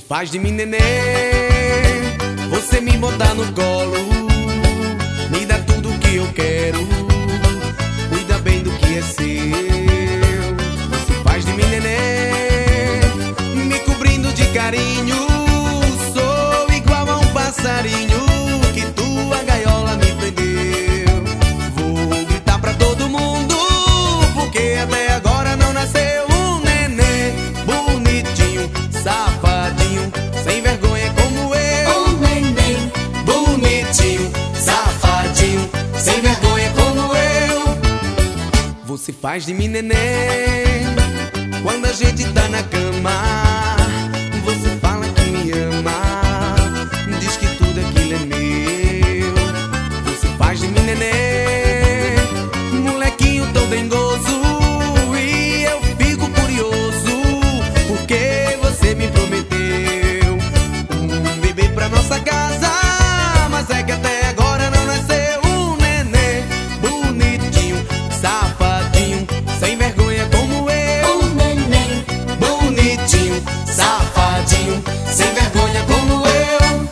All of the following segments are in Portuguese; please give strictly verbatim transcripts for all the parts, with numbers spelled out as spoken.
faz de mim neném, você me botar no colo, me dá tudo o que eu quero, cuida bem do que é seu. Você faz de mim neném, me cobrindo de carinho, sou igual a um passarinho que tua gaiola me prendeu. Vou gritar pra todo mundo, porque até agora não nasceu um neném bonitinho, safadinho, sem vergonha como eu. Um neném Bonitinho, safadinho, sem vergonha como eu. Você faz de mim neném, quando a gente tá na cama, você fala que me ama, diz que tudo aquilo é meu. Você faz de mim neném, molequinho tão dengoso, e eu fico curioso, porque você me prometeu um bebê pra nossa casa, mas é que até agora não nasceu um neném bonitinho, safadinho, sem vergonha como eu. Um neném Bonitinho, safadinho, sem vergonha como eu.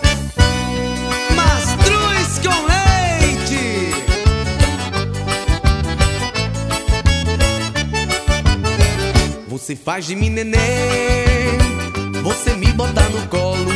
Mastruz com leite. Você faz de mim neném, você me bota no colo,